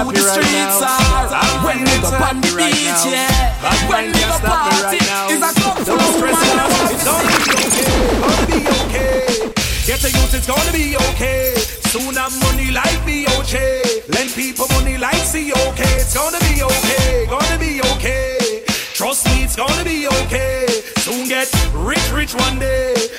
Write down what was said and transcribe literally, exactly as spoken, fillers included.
the streets are. When we go on the beach, yeah. When we go party, it's a club full of women. It's gonna be okay, gonna be okay. Get a youth, it's gonna be okay. Soon have money like B O J. Lend people money like C O K. It's gonna be okay, gonna be okay. Trust me, it's gonna be okay. Soon get rich, rich one day.